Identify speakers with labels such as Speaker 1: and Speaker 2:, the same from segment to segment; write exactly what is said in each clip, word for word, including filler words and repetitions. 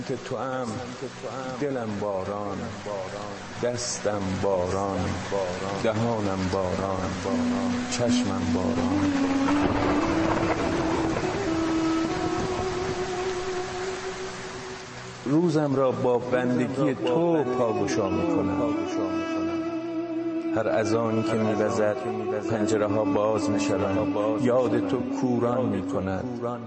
Speaker 1: تو ام دلم باران، دستم باران، دهانم باران، چشمم باران. روزم را با بندگی تو پاگشا میکنم. هر اذانی که میوزد پنجره ها باز میشوند، یاد تو کوران میکند.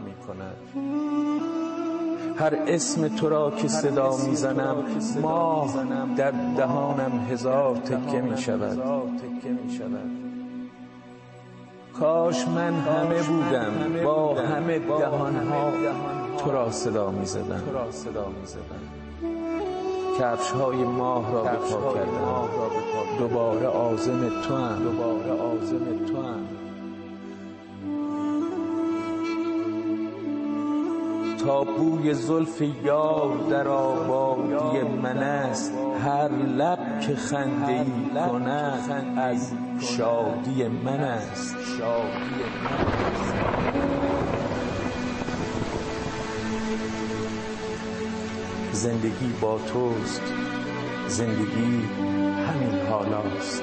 Speaker 1: هر اسم تو را که صدا میزنم، ماه در دهانم هزار تکه میشود. کاش من همه بودم، با همه دهانها تو را صدا میزدم. کفش های ماه را به پا کردم، دوباره عازم تو ام. تا بوی زلف یار در آبادی من است، هر لب که خنده ای کند از شادی من است. زندگی با توست، زندگی همین حالاست.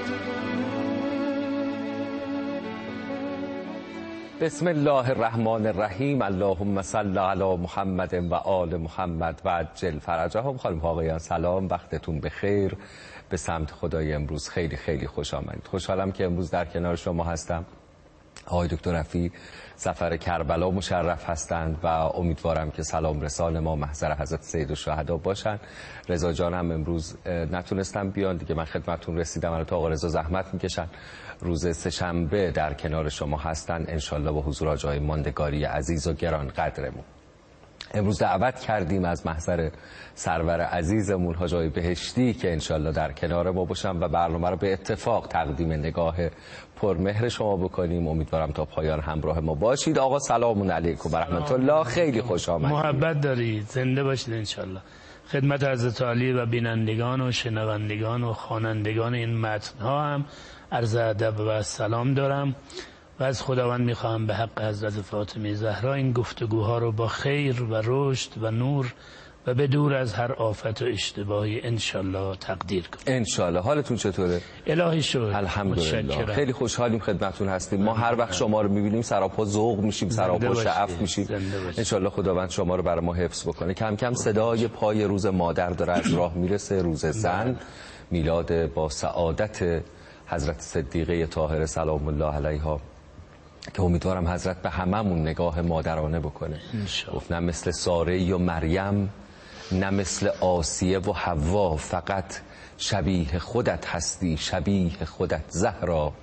Speaker 2: بسم الله الرحمن الرحیم. اللهم صل علی محمد و آل محمد و عجل فرجهم. خانم ها آقایان سلام، وقتتون بخیر. به سمت خدای امروز خیلی خیلی خوش آمدید. خوشحالم که امروز در کنار شما هستم. آقای دکتر رفیع سفر کربلا مشرف هستند و امیدوارم که سلام رسان ما محضر حضرت سید الشهدا باشن. رضا جان هم امروز نتونستم بیان دیگه، من خدمتتون رسیدم. البته آقا رضا زحمت میکشن، روز سه‌شنبه در کنار شما هستن انشالله با حضور آقای ماندگاری عزیز و گران قدرمون. امروز دعوت کردیم از محضر سرور عزیزمون حاج آقای بهشتی که انشالله در کنار ما باشن و برنامه رو به اتفاق تقدیم نگاه پرمهر شما بکنیم. امیدوارم تا پایان همراه ما باشید. آقا سلام علیکم و رحمت الله، خیلی خوش آمدید.
Speaker 3: محبت دارید، زنده باشید انشالله. خدمت حضرت عالی و بینندگان و شنوندگان و خوانندگان این متن‌ها هم عرض ادب و سلام دارم و از خداوند میخواهم به حق حضرت فاطمه زهرا این گفتگوها رو با خیر و رشد و نور و به دور از هر آفت و اشتباهی انشالله تقدیر کنم.
Speaker 2: انشالله. حالتون چطوره؟
Speaker 3: الهی شکر.
Speaker 2: الحمدلله. خیلی خوشحالیم خدمتتون هستیم. ما هر وقت شما رو میبینیم سراپا ذوق میشیم، سراپا شعف میشیم. انشالله خداوند شما رو برای ما حفظ بکنه. کم کم صدای پای روز مادر داره از راه میرسه، روز زن، میلاد با سعادت حضرت صدیقه طاهره سلام الله علیها که امیدوارم حضرت به هممون نگاه مادرانه بکنه. گفت نه مثل ساره و مریم، نه مثل آسیه و حوا، فقط شبیه خودت هستی، شبیه خودت زهرا.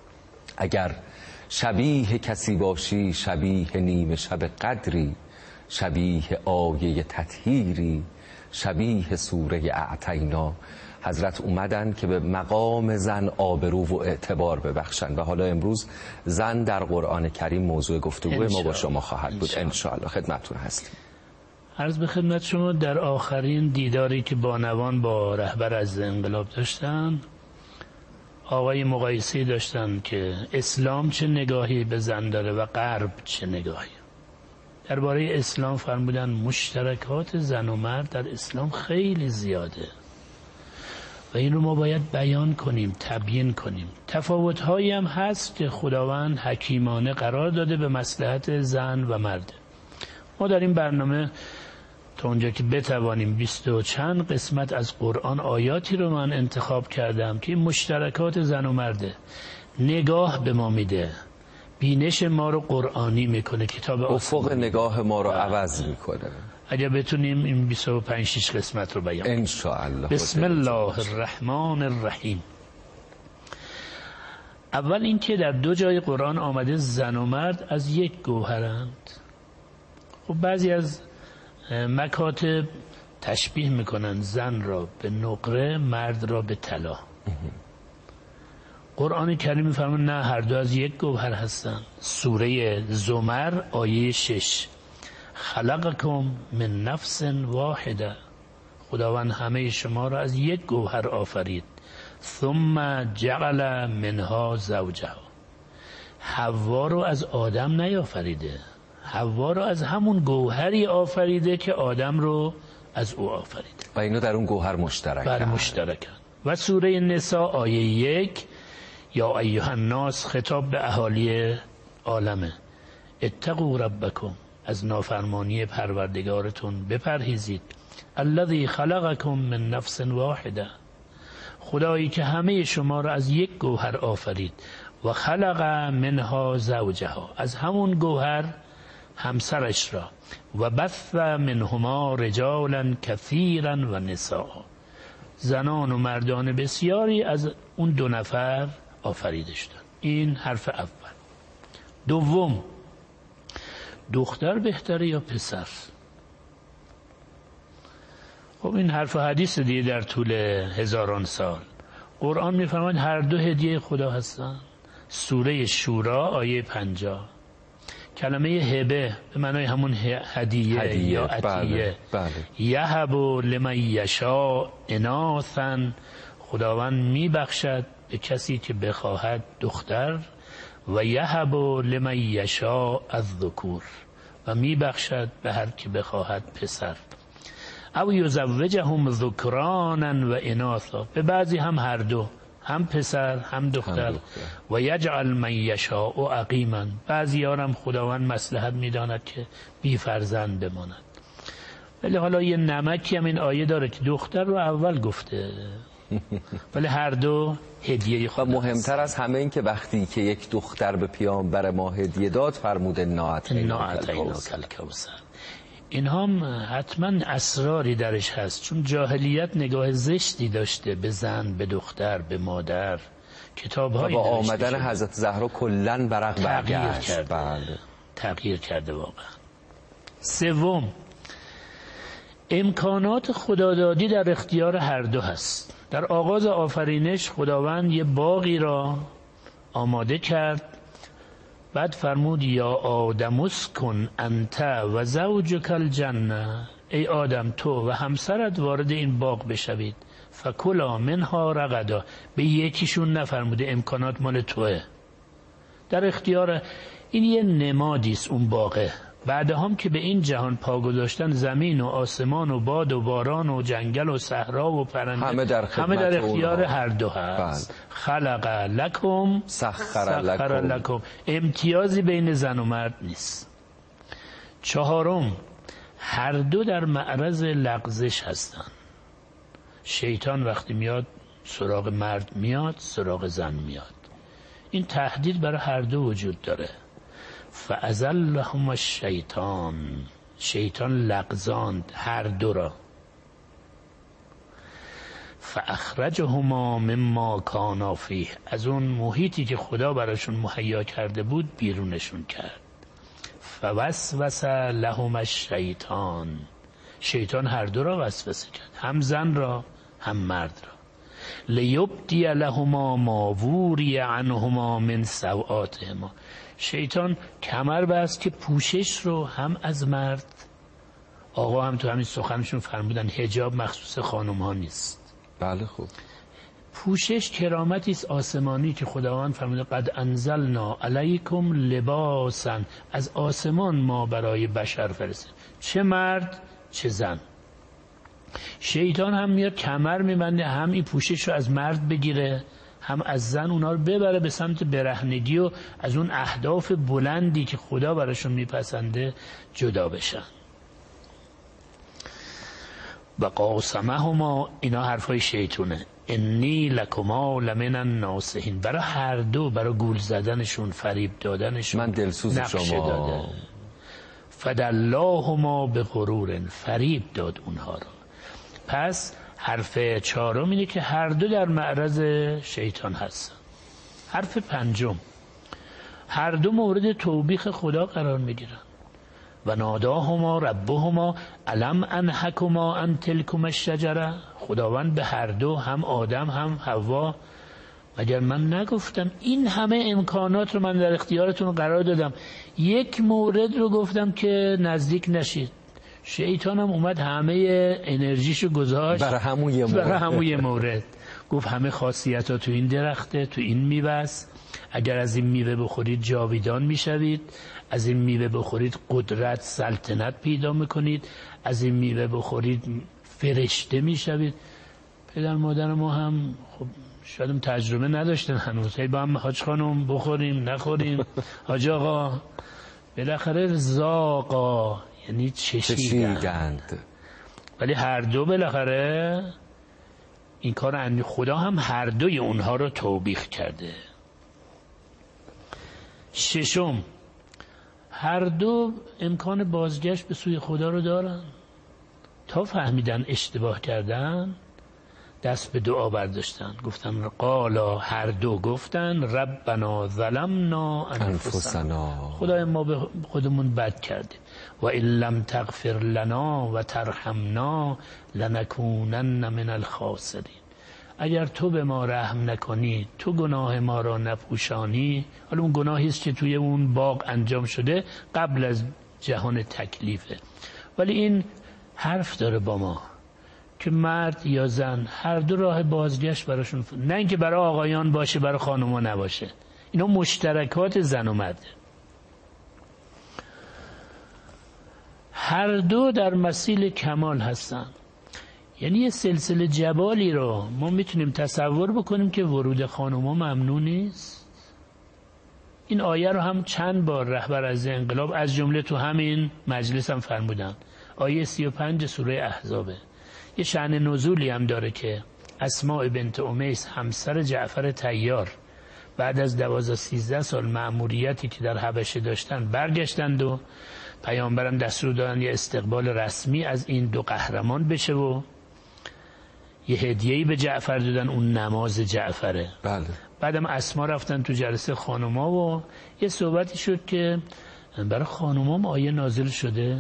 Speaker 2: اگر شبیه کسی باشی، شبیه نیمه شب قدری، شبیه آیه تطهیری، شبیه سوره اعطینا. حضرت اومدن که به مقام زن آبرو و اعتبار ببخشن و حالا امروز زن در قرآن کریم موضوع گفتگوی ما با شما خواهد بود انشاءالله. خدمتتون هستیم.
Speaker 3: عرض به خدمت شما در آخرین دیداری که بانوان با رهبر از انقلاب داشتن، آقای مقایسه داشتن که اسلام چه نگاهی به زن داره و غرب چه نگاهی. درباره اسلام فرمودن مشترکات زن و مرد در اسلام خیلی زیاده و این رو ما باید بیان کنیم، تبیین کنیم. تفاوت‌هایی هم هست که خداوند حکیمانه قرار داده به مصلحت زن و مرد. ما در این برنامه تا اونجا که بتوانیم بیست و چند قسمت از قرآن آیاتی رو من انتخاب کردم که مشترکات زن و مرده، نگاه به ما میده، بینش ما رو قرآنی میکنه، کتاب
Speaker 2: افق نگاه ما رو عوض میکنه.
Speaker 3: اگر بتونیم این بیست و پنج شش قسمت رو بیان
Speaker 2: ان شاء الله.
Speaker 3: بسم الله الرحمن الرحیم. اول اینکه در دو جای قرآن آمده زن و مرد از یک گوهرند. خب بعضی از مکاتب تشبیه میکنن زن را به نقره، مرد را به طلا. قرآن کریم میفرماید نه، هر دو از یک گوهر هستند. سوره زمر آیه شش، خلقکم من نفس واحده، خداوند همه شما را از یک گوهر آفرید. ثم جعل منها زوجها، حوا رو از آدم نیافریده، حوا رو از همون گوهری آفریده که آدم رو از او آفریده
Speaker 2: و اینو در اون گوهر مشترک
Speaker 3: بر مشترکن. و سوره نساء آیه یک، یا ایها الناس خطاب به اهالی عالمه، اتقوا ربکم، از نافرمانی پروردگارتون بپرهیزید، الذی خلقکم من نفس واحده، خدایی که همه شما را از یک گوهر آفرید، و خلق منها زوجها، از همون گوهر همسرش را، و بث منهما رجالا کثیرا و نساء، زنان و مردان بسیاری از اون دو نفر آفریده شدند. این حرف اول. دوم، دختر بهتره یا پسر؟ خب این حرف و حدیث دیگه در طول هزاران سال. قرآن میفرماید هر دو هدیه خدا هستن. سوره شورا آیه پنجاه، کلمه هبه به معنای همون هدیه, هدیه یا عطیه.
Speaker 2: بله.
Speaker 3: یهب لمن یشاء اناثا، خداوند میبخشد به کسی که بخواهد دختر، و یهب لمن یشاء الذکور، و میبخشد به هر که بخواهد پسر. او یزوجهم ذکرانا و اناثا، به بعضی هم هر دو، هم پسر هم دختر. و یجعل من یشاء عقیما، بعضی هم خداوند مصلحت میداند که بی فرزند بماند. ولی حالا یه نمکی هم این آیه داره که دختر رو اول گفته، ولی هر دو هدیه خدا.
Speaker 2: و مهمتر از همه این که وقتی که یک دختر به پیامبر ما هدیه داد فرموده انا
Speaker 3: اعطیناک الکوثر. این هم حتما اسراری درش هست، چون جاهلیت نگاه زشتی داشته به زن، به دختر، به مادر. کتاب‌های
Speaker 2: با آمدن حضرت زهرا کلاً برق برگشت.
Speaker 3: بله. تغییر کرده واقعا. سوم، امکانات خدادادی در اختیار هر دو هست. در آغاز آفرینش خداوند یه باغی را آماده کرد، بعد فرمود یا آدم اسکن انت و زوجک الجنه، ای آدم تو و همسرت وارد این باغ بشوید، فکلا منها رغدا، به یکیشون نفرموده امکانات مال توه، در اختیار. این یه نمادیست اون باغه. بعد هم که به این جهان پا گذاشتن، زمین و آسمان و باد و باران و جنگل و صحرا و پرنده
Speaker 2: همه در,
Speaker 3: همه در اختیار هر دو هست. بله. خلق لکم
Speaker 2: سخر لکم.
Speaker 3: لکم، امتیازی بین زن و مرد نیست. چهارم، هر دو در معرض لغزش هستن. شیطان وقتی میاد سراغ مرد میاد، سراغ زن میاد. این تهدید برای هر دو وجود داره. فازلهم الشیطان، شیطان لغزاند هر دو را. فاخرجهما مما کانا فیه، از اون محیطی که خدا براشون مهیا کرده بود بیرونشون کرد. فوسوس لهم الشیطان، شیطان هر دو را وسوسه کرد، هم زن را هم مرد را. لیبدی لهما ما ووری عنهما من سوآتهما، شیطان کمر بست که پوشش رو هم از مرد، آقا هم تو همین سخنشون فرمودن حجاب مخصوص خانم ها نیست.
Speaker 2: بله خوب.
Speaker 3: پوشش کرامتی است آسمانی که خداوند فرموده قد انزلنا علیکم لباسا، از آسمان ما برای بشر فرستیم، چه مرد چه زن. شیطان هم میاد کمر میبنده، هم این پوشش رو از مرد بگیره هم از زن، اونا رو ببره به سمت برهنگی و از اون اهداف بلندی که خدا براشون میپسنده جدا بشن. و قاسمهما، اینا حرفای شیطونه، انی لکما لمن الناصحین، برای هر دو، برای گول زدنشون، فریب دادنشون،
Speaker 2: من دلسوز شما
Speaker 3: داده. فدلاهما به غرور، فریب داد اونها رو. پس حرف چهارم اینه که هر دو در معرض شیطان هستن. حرف پنجم، هر دو مورد توبیخ خدا قرار میگیرن. و ناداهما ربهما الم انهکما ان تلکما الشجره، خداوند به هر دو، هم آدم هم حوا، مگر من نگفتم این همه امکانات رو من در اختیارتون قرار دادم، یک مورد رو گفتم که نزدیک نشید. شیطان هم اومد همه انرژیشو گذاشت
Speaker 2: برای همون یه مورد,
Speaker 3: برای همون یه مورد. گفت همه خاصیت ها تو این درخته، تو این میوه‌ست، اگر از این میوه بخورید جاویدان میشوید، از این میوه بخورید قدرت سلطنت پیدا میکنید، از این میوه بخورید فرشته میشوید. پدر مادر ما هم خب شاید تجربه نداشتن هنوز، هی با هم حاج خانم بخوریم نخوریم حاج آقا، بالاخره زاقا یعنی چشیدند، ولی هر دو بالاخره این کار انجام، خدا هم هر دوی اونها رو توبیخ کرده. ششم، هر دو امکان بازگشت به سوی خدا رو دارن. تا فهمیدن اشتباه کردن دست به دعا برداشتن، گفتن قالا، هر دو گفتن ربنا ظلمنا انفسنا، خدای ما به خودمون بد کردیم، و ان لم تغفر لنا و ترحمنا لنکونن من الخاسرین، اگر تو به ما رحم نکنی، تو گناه ما را نپوشانی. حالا اون گناهی است که توی اون باغ انجام شده قبل از جهان تکلیفه، ولی این حرف داره با ما که مرد یا زن هر دو راه بازگشت براشون ف... نه اینکه برای آقایان باشه برای خانوما نباشه، اینا مشترکات زن و مرده. هر دو در مسیل کمال هستن، یعنی یه سلسله جبالی رو ما میتونیم تصور بکنیم که ورود خانوما ممنوع نیست. این آیه رو هم چند بار رهبر از انقلاب از جمله تو همین مجلس هم فرمودن. آیه سی و پنج سوره احزابه. یه شأن نزولی هم داره که اسماء بنت امیس همسر جعفر طیار بعد از دوازده سیزده سال مأموریتی که در حبشه داشتن برگشتند و پیامبرم دستور دادن یه استقبال رسمی از این دو قهرمان بشه و یه هدیه‌ای به جعفر دادن، اون نماز جعفره.
Speaker 2: بله.
Speaker 3: بعدم اسما رفتن تو جلسه خانوما و یه صحبتی شد که برای خانومام آیه نازل شده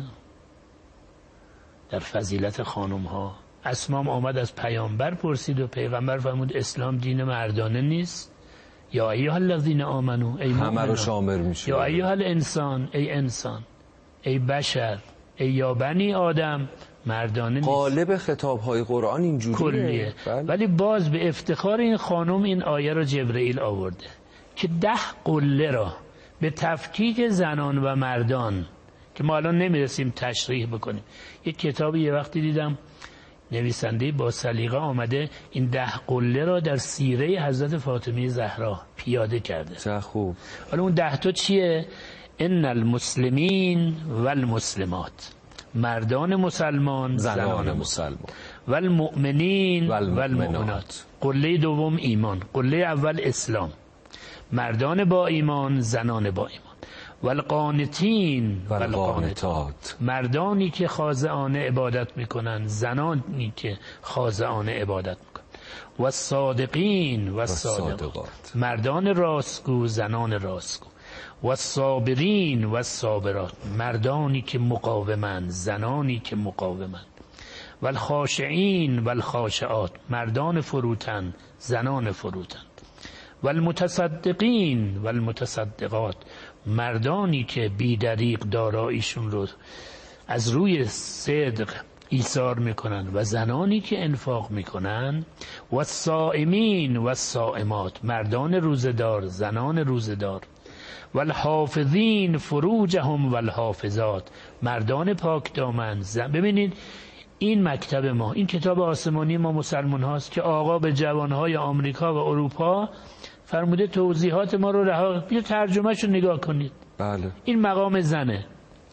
Speaker 3: در فضیلت خانم ها. اسمام آمد از پیامبر پرسید و پیغمبر فرمود اسلام دین مردانه نیست. یا ایها الذین آمنو، ای
Speaker 2: همه رو شامل میشه.
Speaker 3: یا ایها الانسان، ای انسان، ای بشر، ای یا بنی آدم، مردانه نیست.
Speaker 2: قالب خطاب های قرآن اینجوریه
Speaker 3: کلیه. ولی باز به افتخار این خانم این آیه رو جبرئیل آورده که ده قله را به تفکیک زنان و مردان که ما الان نمیرسیم تشریح بکنیم. یک کتابی یه وقتی دیدم نویسنده با سلیقه آمده این ده قله را در سیره حضرت فاطمه زهرا پیاده کرده.
Speaker 2: چه خوب.
Speaker 3: حالا اون ده تا چیه؟ ان المسلمین و المسلمات، مردان مسلمان، زنان مسلمان، و المؤمنین و المؤمنات. قله دوم ایمان، قله اول اسلام، مردان با ایمان، زنان با ایمان، و القانتین و القانتات، مردانی که خاضعانه عبادت میکنن، زنانی که خاضعانه عبادت میکنن، و الصادقین و الصادقات، مردان راستگو، زنان راستگو، و الصابرین و الصابرات، مردانی که مقاومند، زنانی که مقاومند، و الخاشعین و الخاشعات، مردان فروتن، زنان فروتن، و المتصدقین و المتصدقات، مردانی که بی‌دریغ داراییشون رو از روی صدق ایثار میکنن، و زنانی که انفاق میکنن، و الصائمین و الصائمات، مردان روزدار، زنان روزدار، و الحافظین فروجهم و الحافظات، مردان پاک دامن. ببینید این مکتب ما، این کتاب آسمانی ما مسلمان هاست که آقا به جوانهای آمریکا و اروپا فرموده توضیحات ما رو رها، بیا ترجمهش رو نگاه کنید.
Speaker 2: بله.
Speaker 3: این مقام زنه.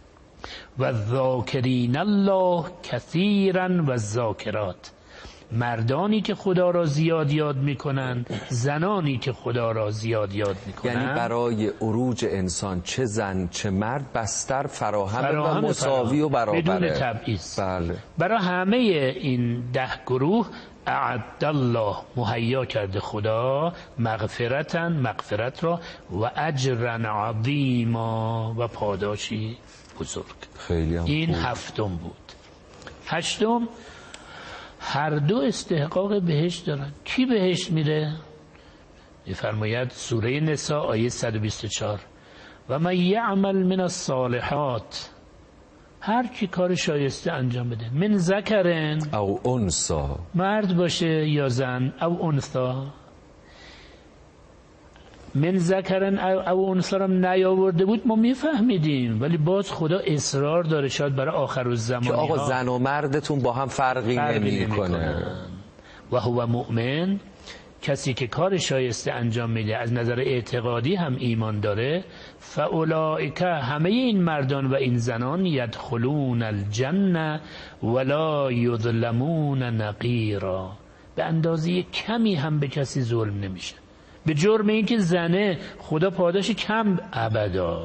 Speaker 3: و ذاکرین الله کثیرا و الذاکرات، مردانی که خدا را زیاد یاد میکنن، زنانی که خدا را زیاد یاد میکنن.
Speaker 2: یعنی برای عروج انسان چه زن چه مرد بستر فراهم, فراهم و مساوی و برابره،
Speaker 3: بدون تبعیض.
Speaker 2: بله.
Speaker 3: برای همه این ده گروه اعد الله، مهیا کرده خدا، مغفرتاً، مغفرت را، و اجرا عظیما، و پاداشی بزرگ.
Speaker 2: خیلی هم
Speaker 3: این
Speaker 2: خوب.
Speaker 3: هفتم بود. هشتم، هر دو استحقاق بهشت دارن. کی بهشت میره؟ میفرماید سوره نساء آیه صد و بیست و چهار و من یعمل من الصالحات، هر کی کار شایسته انجام بده، من ذکرن
Speaker 2: او انثا،
Speaker 3: مرد باشه یا زن، او انثا، من ذکرن او انثی نیاورده بود ما میفهمیدیم، ولی باز خدا اصرار داره شاید برای آخر الزمانی
Speaker 2: که آقا زن و مردتون با هم فرقی, فرقی نمیکنه.
Speaker 3: و هو مؤمن، کسی که کار شایسته انجام میده از نظر اعتقادی هم ایمان داره، فاولئک، همه این مردان و این زنان، یدخلون الجنه ولا یظلمون نقیرا، به اندازه کمی هم به کسی ظلم نمیشه، به جرم اینکه زنه خدا پاداش کم ابدا.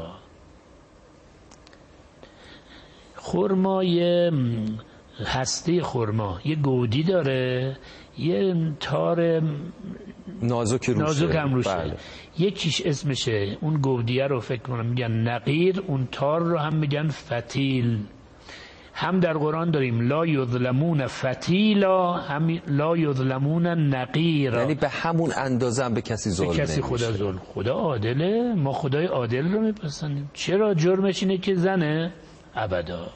Speaker 3: خرما یه هسته، خرما یه گودی داره، یه تار
Speaker 2: نازک روشه,
Speaker 3: نازک هم روشه.
Speaker 2: بله.
Speaker 3: یکیش اسمشه، اون گودیه رو فکر کنم میگن نقیر، اون تار رو هم میگن فتیل. هم در قرآن داریم لا یظلمون فتیلا، هم لا یظلمون نقیرا،
Speaker 2: یعنی به همون اندازه هم به کسی ظلم نمیشه.
Speaker 3: کسی خدا ظلم. خدا عادله، ما خدای عادل رو میپسندیم. چرا؟ جرمش اینه که زنه ابدا.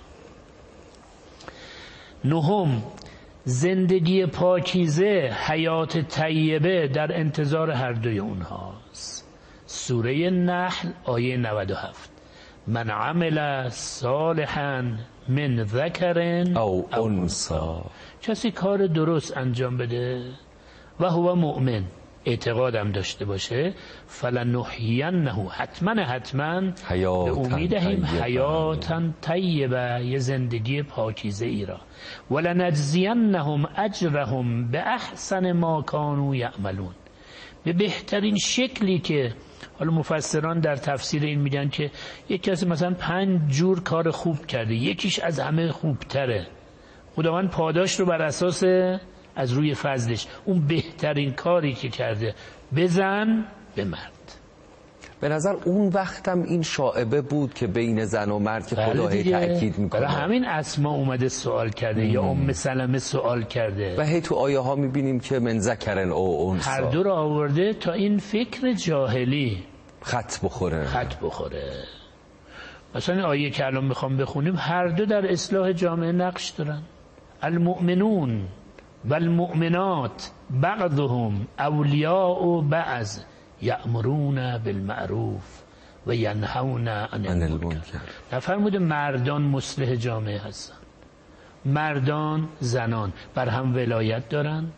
Speaker 3: نهم، زندگی پاکیزه، حیات طیبه در انتظار هر دوی اونهاست. سوره نحل آیه نود و هفت، من عمل صالحا من ذکر
Speaker 2: او انثی،
Speaker 3: کسی کار درست انجام بده و هو مؤمن، اعتقادم داشته باشه، فلنحینه، حتما حتما به امیدهم حیاتا طیبه، یه زندگی پاکیزه ای را، ولنجزینهم اجرهم به احسن ما کانوا یعملون، به بهترین شکلی که، حالا مفسران در تفسیر این میگن که یک کسی مثلا پنج جور کار خوب کرده، یکیش از همه خوبتره، خداوند پاداش رو بر اساس از روی فضلش اون بهترین کاری که کرده بزن به مرد.
Speaker 2: به نظر اون وقتم این شائبه بود که بین زن و مرد که خدا هی تأکید میکنه،
Speaker 3: برای همین اسما اومده سوال کرده مم. یا ام سلمه سوال کرده
Speaker 2: و هی تو آیه ها میبینیم که من ذکرن او انثی،
Speaker 3: هر دو رو آورده تا این فکر جاهلی
Speaker 2: خط بخوره
Speaker 3: خط بخوره. مثلا آیه که الان میخوام بخونیم هر دو در اصلاح جامعه نقش دارن. المؤمنون والمؤمنات بعضهم اولیاء بعض یأمرون بالمعروف و ینهون عن المنکر. نفرموده مردان مصلح جامعه هستند، مردان زنان بر هم ولایت دارند.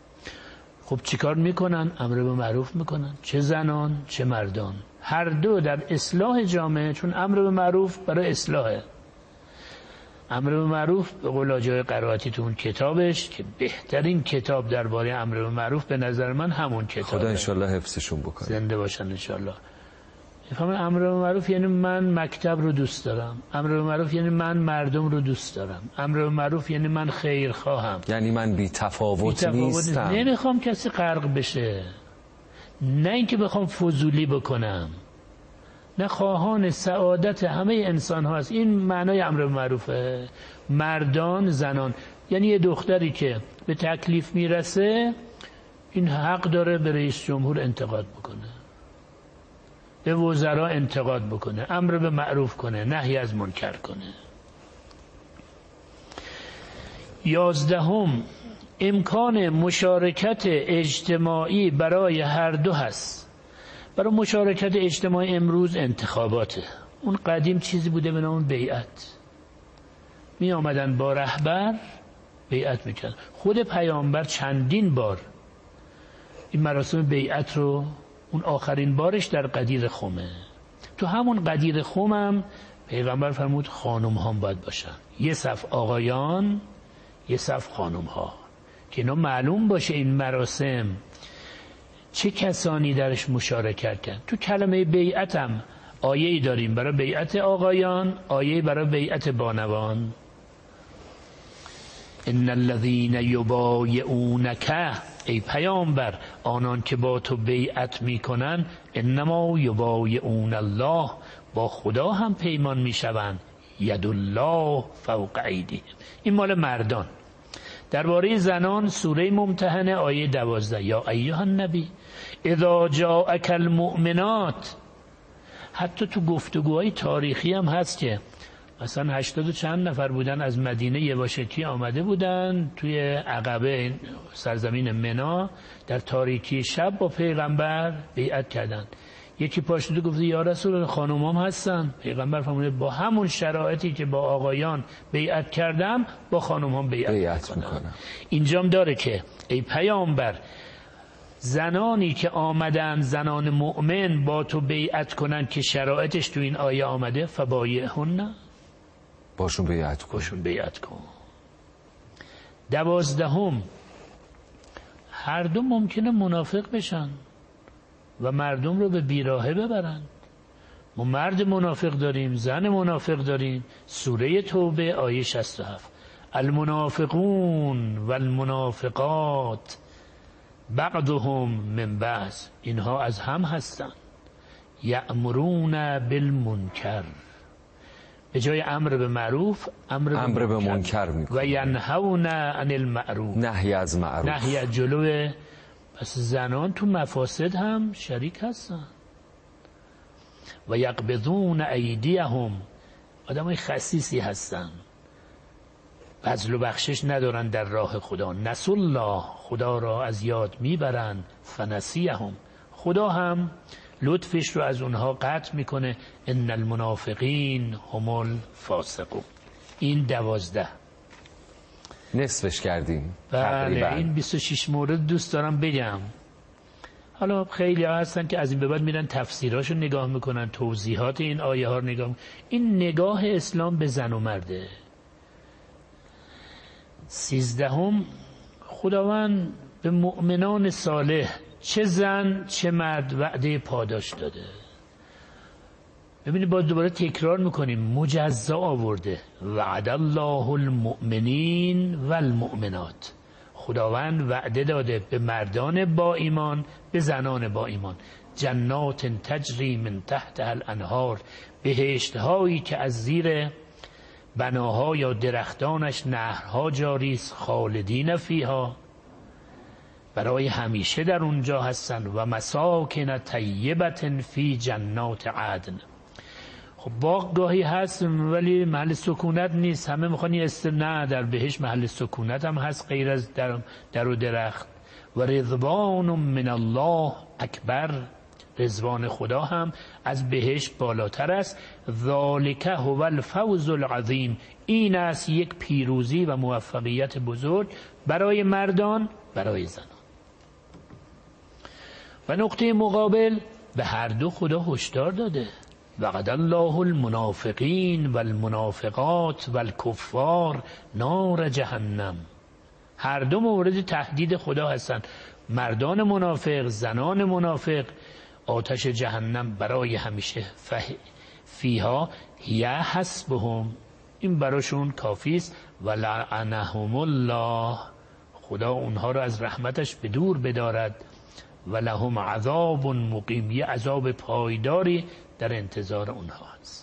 Speaker 3: خب چیکار میکنن؟ امر به معروف میکنن، چه زنان چه مردان، هر دو در اصلاح جامعه، چون امر به معروف برای اصلاحه. امر به معروف به قول آجای قرائتی تو اون کتابش که بهترین کتاب درباره امر به معروف به نظر من همون کتابه،
Speaker 2: خدا انشالله حفظشون بکنه،
Speaker 3: زنده باشن انشالله. میفهمن امر به معروف یعنی من مکتب رو دوست دارم، امر به معروف یعنی من مردم رو دوست دارم، امر به معروف یعنی من خیر خواهم،
Speaker 2: یعنی من بی تفاوت, بی تفاوت نیستم،
Speaker 3: نمیخوام کسی غرق بشه، نه اینکه بخوام فضولی بکنم، نه خواهان سعادت همه انسان هاست. این معنای امر به معروفه. مردان زنان، یعنی یه دختری که به تکلیف میرسه این حق داره به رئیس جمهور انتقاد بکنه، به وزرا انتقاد بکنه، امر به معروف کنه، نهی از منکر کنه. یازدهم، امکان مشارکت اجتماعی برای هر دو هست. برای مشارکت اجتماعی امروز انتخاباته، اون قدیم چیزی بوده به نام بیعت، می آمدن با رهبر بیعت میکرد. خود پیامبر چندین بار این مراسم بیعت رو، اون آخرین بارش در قدیر خمه، تو همون قدیر خمم پیغمبر فرمود خانم ها باید باشن، یه صف آقایان یه صف خانم ها، که اینا معلوم باشه این مراسم چه کسانی درش مشارکت کردن. تو کلمه بیعت هم آیه‌ای داریم برای بیعت آقایان، آیه‌ای برای بیعت بانوان. ان الذين یبایعونک، ای پیامبر آنان که با تو بیعت میکنن، انما یبایعون الله، با خدا هم پیمان میشوند، ید الله فوق ایدیهم. این مال مردان. درباره زنان سوره ممتحنه آیه دوازده، یا ایها النبی اذا جاءک المؤمنات. حتی تو گفتگوهای تاریخی هم هست که مثلا هشتاد و چند نفر بودن از مدینه یواشکی آمده بودن توی عقبه سرزمین منا، در تاریکی شب با پیغمبر بیعت کردن. یکی پاشد و گفت یا رسول الله خانومام هستن. پیغمبر فرموده با همون شرایطی که با آقایان بیعت کردم با خانومام بیعت, بیعت میکنم. اینجام داره که ای پیامبر زنانی که آمدن، زنان مؤمن با تو بیعت کنن که شرایطش تو این آیه آمده، فبایعهن،
Speaker 2: باشون بیعت کن.
Speaker 3: باشون بیعت کن. دوازدهم، هر دو ممکنه منافق بشن و مردم رو به بیراهه ببرن. ما مرد منافق داریم، زن منافق داریم. سوره توبه آیه شصت و هفت، المنافقون والمنافقات بعضهم من بعض، اینها از هم هستن. یأمرون بالمنکر، به جای امر به معروف امر,
Speaker 2: امر به منکر,
Speaker 3: منکر
Speaker 2: میکنه.
Speaker 3: و ینهون عن المعروف،
Speaker 2: نهی از معروف،
Speaker 3: نهی از جلوه. پس زنان تو مفاسد هم شریک هستن. و یقبضون ایدیهم، آدمای خسیسی هستن، بذل و بخشش ندارن در راه خدا. نسوا الله، خدا را از یاد میبرن. فنسیهم، خدا هم لطفش رو از اونها قطع میکنه. ان المنافقین هم الفاسقون. این دوازده،
Speaker 2: نصفش کردیم.
Speaker 3: بله، این بیست و شش مورد دوست دارم بگم. حالا خیلی ها هستن که از این به بعد میرن تفسیراشو نگاه میکنن، توضیحات این آیه ها رو نگاه میکنن. این نگاه اسلام به زن و مرده. سیزدهم، خداوند به مؤمنان صالح چه زن چه مرد وعده پاداش داده. ببینید باید دوباره تکرار میکنیم، مجزا آورده. وعد الله المؤمنین والمؤمنات، خداوند وعده داده به مردان با ایمان، به زنان با ایمان. جنات تجری من تحت الانهار، بهشت هایی که از زیر بناها یا درختانش نهرها جاری است، خالدین فیها، برای همیشه در اونجا هستن. و مساکن طیبة فی جنات عدن. خب باغ گاهی هست ولی محل سکونت نیست، همه میخوان یه است... نه، در بهش محل سکونت هم هست غیر از در, در و درخت. و رضوان من الله اکبر، رضوان خدا هم از بهش بالاتر است. ذالک هو الفوز العظیم، این است یک پیروزی و موفقیت بزرگ برای مردان، برای زنان. و نقطه مقابل به هر دو خدا هشدار داده. وعد الله المنافقین والمنافقات والکفار نار جهنم. هر دو مورد تهدید خدا هستند. مردان منافق، زنان منافق، آتش جهنم برای همیشه. فیها هی حسبهم، این براشون کافی است. و لعنهم الله، خدا اونها رو از رحمتش به دور بدارد. و لهم عذاب مقیم، یه عذاب پایداری در انتظار اونها هست.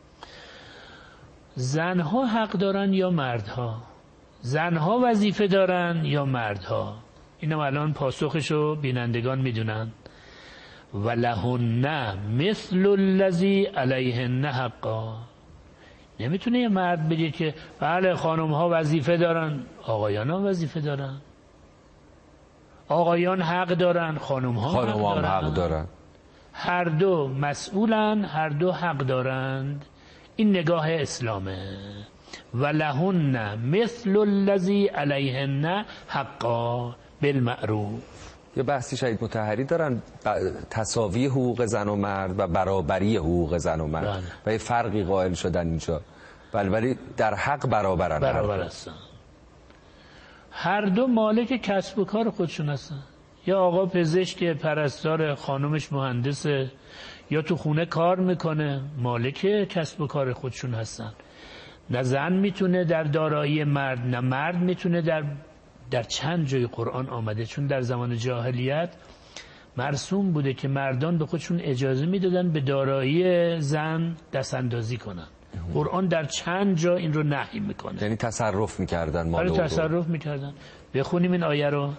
Speaker 3: زنها حق دارن یا مردها؟ زنها وظیفه دارن یا مردها؟ اینم الان پاسخشو بینندگان میدونن. و لهن مثل الذی علیهن حقا. نمیتونه یه مرد بگه که بله خانم ها وظیفه دارن، آقایان ها وظیفه دارن. آقایان حق دارن، خانم ها
Speaker 2: خانم
Speaker 3: حق,
Speaker 2: ها
Speaker 3: دارن.
Speaker 2: حق دارن.
Speaker 3: هر دو مسئولن، هر دو حق دارند. این نگاه اسلامه. و لهن مثل الذی علیهن حقا بالمعروف.
Speaker 2: یه بحثی شهید مطهری دارن، تساوی حقوق زن و مرد و برابری حقوق زن و مرد. بله. و یه فرقی قائل شدن اینجا، ولی در حق برابرن.
Speaker 3: برابر هستن. هر دو مالک کسب و کار خودشون هستن. یا آقا پزشک، پرستار، خانومش مهندسه، یا تو خونه کار میکنه، مالک کسب و کار خودشون هستن. نه زن میتونه در دارایی مرد، نه مرد میتونه در در چند جای قرآن آمده. چون در زمان جاهلیت مرسوم بوده که مردان به خودشون اجازه میدادن به دارایی زن دست اندازی کنن. قرآن در چند جا این رو نهی میکنه.
Speaker 2: یعنی تصرف میکردن، مال
Speaker 3: آره تصرف میکردن. بخونیم این آیه رو.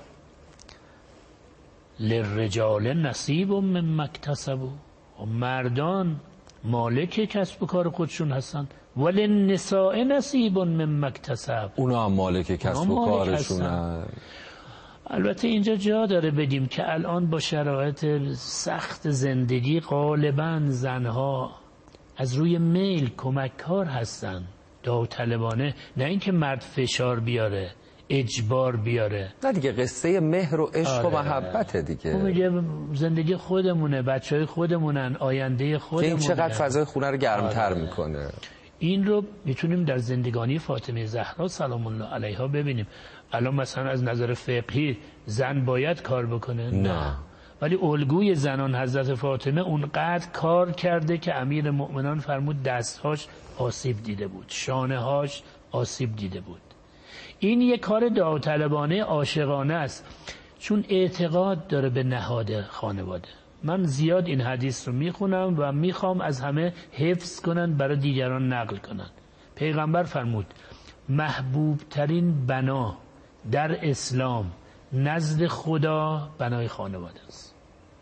Speaker 3: للرجال نصیب مما اکتسبوا، مردان مالک کسب و کار خودشون هستن. وللنساء نصیب مما اکتسب،
Speaker 2: اونا هم مالک کسب و کارشونن.
Speaker 3: البته اینجا جا داره بدیم که الان با شرایط سخت زندگی غالباً زنها از روی میل کمک کار هستن، داوطلبانه، نه اینکه مرد فشار بیاره، اجبار بیاره.
Speaker 2: نه دیگه، قصه مهر و عشق
Speaker 3: آره.
Speaker 2: و محبته دیگه.
Speaker 3: اون میگه زندگی خودمونه، بچهای خودمونن، آینده خودمونه.
Speaker 2: که این چقدر فضای خونه رو گرمتر
Speaker 3: آره.
Speaker 2: میکنه.
Speaker 3: این رو میتونیم در زندگانی فاطمه زهرا سلام الله علیها ببینیم. الان مثلا از نظر فقهی زن باید کار بکنه؟ نه. ولی الگوی زنان حضرت فاطمه اونقدر کار کرده که امیر مؤمنان فرمود دستهاش آسیب دیده بود، شانه‌هاش آسیب دیده بود. این یک کار داوطلبانه عاشقانه است، چون اعتقاد داره به نهاد خانواده. من زیاد این حدیث رو میخونم و میخوام از همه حفظ کنن برای دیگران نقل کنن. پیغمبر فرمود محبوب ترین بنا در اسلام نزد خدا بنای خانواده است.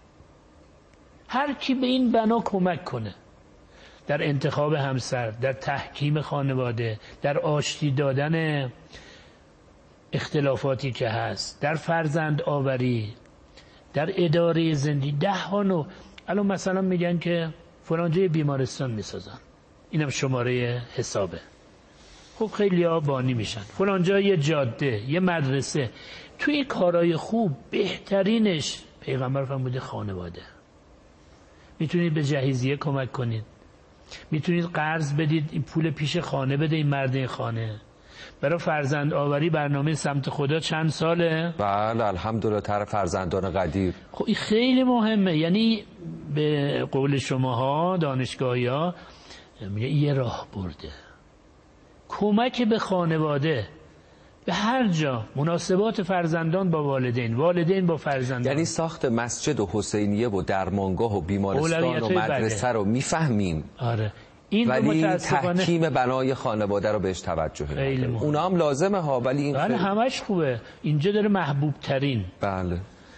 Speaker 3: هر کی به این بنا کمک کنه، در انتخاب همسر، در تحکیم خانواده، در آشتی دادن اختلافاتی که هست، در فرزند آوری، در اداره زندگی، ده ها نوع. الان مثلا میگن که فلانجای بیمارستان میسازن، اینم شماره حسابه. خب خیلی ها بانی میشن. فلانجا یه جاده، یه مدرسه. توی کارهای خوب بهترینش پیغمبر فرموده خانواده. میتونید به جهیزیه کمک کنید، میتونید قرض بدید، این پول پیش خانه بده این مرد خانه. برای فرزند آوری برنامه سمت خدا چند ساله؟
Speaker 2: بله الحمدلله، تر فرزندان قدیر.
Speaker 3: خب این خیلی مهمه. یعنی به قول شماها دانشگاهی ها میگه یه راه برده. کمک به خانواده به هر جا، مناسبات فرزندان با والدین، والدین با فرزندان.
Speaker 2: یعنی ساخت مسجد و حسینیه و درمانگاه و بیمارستان و مدرسه رو میفهمیم.
Speaker 3: آره. این
Speaker 2: ولی تحکیم بنای خانواده رو بهش توجه نمی‌کنیم. اونا هم لازمه ها، ولی این
Speaker 3: بله همش خوبه. اینجا داره محبوب ترین.
Speaker 2: بله.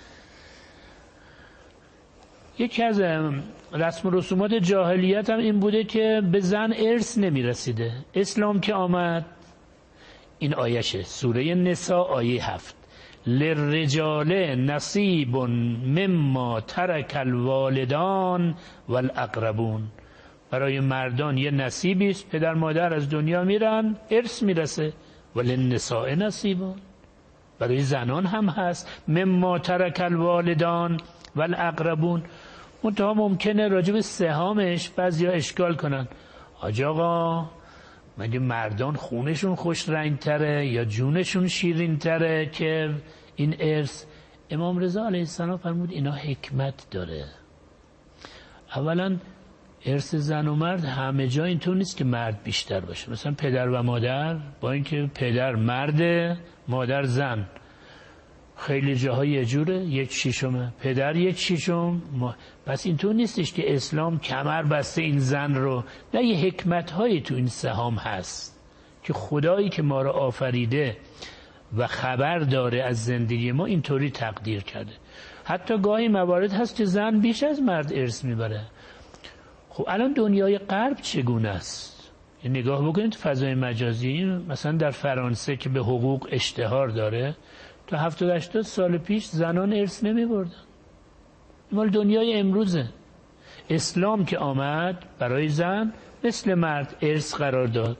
Speaker 3: یکی از رسم و رسومات جاهلیت هم این بوده که به زن ارث نمیرسیده. اسلام که آمد، این آیشه سوره نساء آیه هفت، للرجال نصیب مما ترک الوالدان والاقربون. برای مردان یه نصیبی است، پدر مادر از دنیا میرن، ارث میرسه. وللنساء نصیبون، برای زنان هم هست، مما ترک الوالدان والاقربون. منتها ممکنه راجب سهامش بعضیا اشکال کنن. حاج آقا مگه مردان خونشون خوش رنگ تره یا جونشون شیرین تره که این ارث؟ امام رضا علیه السلام فرمود اینا حکمت داره. اولا ارث زن و مرد همه جا اینطور نیست که مرد بیشتر باشه. مثلا پدر و مادر، با اینکه پدر مرد مادر زن، خیلی جاهای یه جوره، یک شیشمه پدر، یک شیشم ما... پس اینطور نیستش که اسلام کمر بسته این زن رو. نه، یه حکمت هایی تو این سهام هست که خدایی که ما رو آفریده و خبر داره از زندگی ما اینطوری تقدیر کرده. حتی گاهی موارد هست که زن بیش از مرد ارث میبره. خب الان دنیای غرب چگونه است؟ یه نگاه بکنید فضای مجازی. مثلا در فرانسه که به حقوق اشتهار داره، تا هفتاد هشتاد سال پیش زنان ارث نمی بردن. مال دنیای امروزه. اسلام که آمد برای زن مثل مرد ارث قرار داد.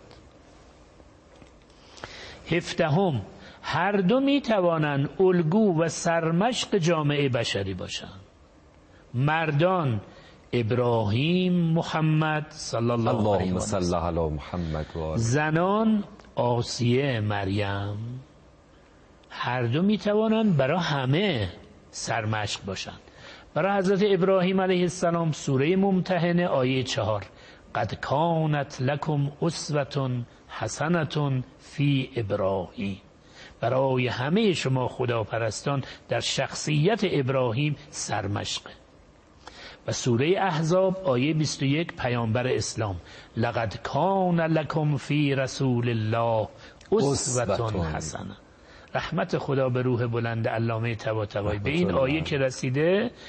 Speaker 3: هفدهم، هر دو می توانند الگو و سرمشق جامعه بشری باشند. مردان ابراهیم محمد صلی الله علیه و سلم، زنان آسیه مریم. هر دو می توانند برای همه سرمشق باشند. برای حضرت ابراهیم علیه السلام سوره ممتحنه آیه چهار، قد کانت لکم اسوة حسنة فی ابراهیم. برای همه شما خداپرستان در شخصیت ابراهیم سرمشقه. و سوره احزاب آیه بیست و یک، پیامبر اسلام، لقد کان لکم فی رسول الله اسوة حسنة. رحمت خدا به روح بلند علامه طباطبایی به این آیه که رسیده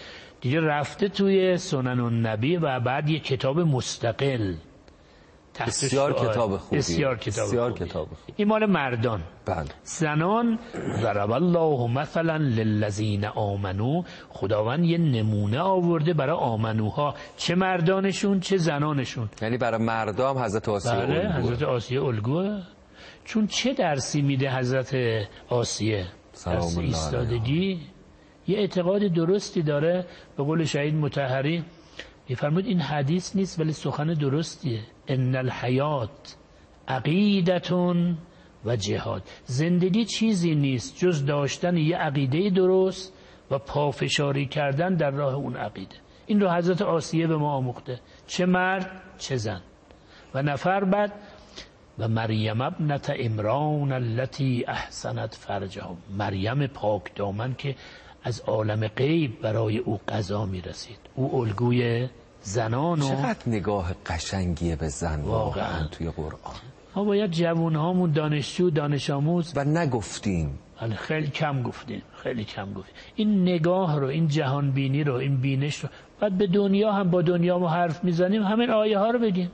Speaker 3: دیگه رفته توی سنن النبی و بعد یه کتاب مستقل.
Speaker 2: بسیار کتاب خوبی.
Speaker 3: بسیار کتاب
Speaker 2: بسیار
Speaker 3: خوبی.
Speaker 2: کتاب خوبی.
Speaker 3: این مال مردان.
Speaker 2: بله.
Speaker 3: زنان ضرب الله مثلا للذین آمنو، خداوند یه نمونه آورده برای آمنوها، چه مردانشون چه زنانشون.
Speaker 2: یعنی برای مردم حضرت آسیه
Speaker 3: بله
Speaker 2: الگوه.
Speaker 3: حضرت آسیه الگوه. چون چه درسی میده حضرت آسیه؟ درس ایستادگی. یه اعتقاد درستی داره. به قول شهید مطهری میفرمود این حدیث نیست ولی سخن درستیه. ان الحیات عقیدتون و جهاد. زندگی چیزی نیست جز داشتن یه عقیده درست و پافشاری کردن در راه اون عقیده. این رو حضرت آسیه به ما آموخته، چه مرد چه زن. و نفر بعد و مریم ابنت عمران التي احسنت فرجها، مریم پاک دامن که از عالم غیب برای او قضا می رسید. او الگوی زنان. و
Speaker 2: چقدر نگاه قشنگیه به زن واقعا توی قرآن.
Speaker 3: ما باید جوان هامون دانشجو دانش آموز
Speaker 2: و نگفتیم،
Speaker 3: خیلی کم گفتیم خیلی کم گفتیم این نگاه رو، این جهان بینی رو، این بینش رو. بعد به دنیا هم با دنیا ما حرف میزنیم همین آیه ها رو بگیم.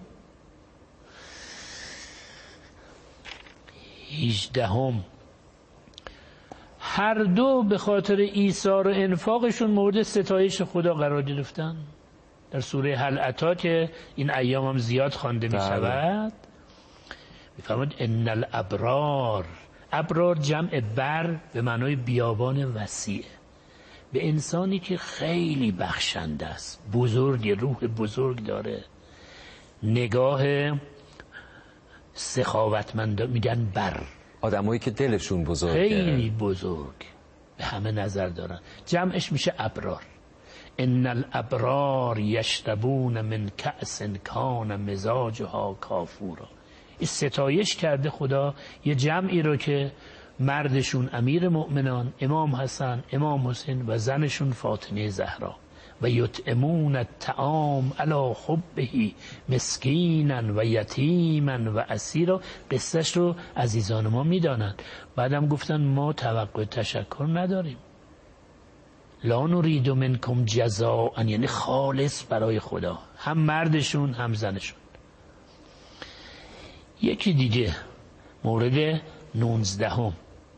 Speaker 3: هجدهم، هر دو به خاطر ایثار و انفاقشون مورد ستایش خدا قرار گرفتن. در سوره هل اتی که این ایام هم زیاد خوانده می شود میفرماد ان الابرار، ابرار جمع بر به معنای بیابان وسیع، به انسانی که خیلی بخشنده است، بزرگ، روح بزرگ داره، نگاه سخاوتمند، میگن بر،
Speaker 2: آدمایی که دلشون بزرگه،
Speaker 3: خیلی بزرگ، به همه نظر دارن، جمعش میشه ابرار. ان الابرار یشربون من کأس کان مزاجها کافورا. این ستایش کرده خدا یه جمعی رو که مردشون امیر مؤمنان امام حسن، امام حسین و زنشون فاطمه زهرا، و یطعمون الطعام علی حبه مسکینا و یتیما و اسیرا. قصهش رو عزیزان ما میدانن. بعدم گفتن ما توقع تشکر نداریم، لا نرید منکم جزاء، یعنی خالص برای خدا، هم مردشون هم زنشون. یکی دیگه مورد نوزدهم،